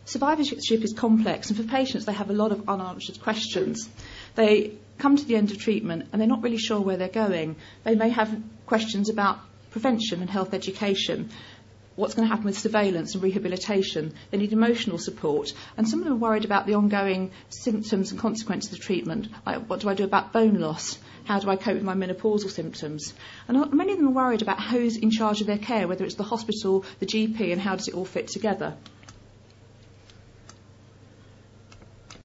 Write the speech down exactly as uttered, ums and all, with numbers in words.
Survivorship is complex, and for patients, they have a lot of unanswered questions. They come to the end of treatment and they're not really sure where they're going. They may have questions about prevention and health education, what's going to happen with surveillance and rehabilitation. They need emotional support, and some of them are worried about the ongoing symptoms and consequences of the treatment, like what do I do about bone loss? How do I cope with my menopausal symptoms? And many of them are worried about who's in charge of their care, whether it's the hospital, the G P, and how does it all fit together.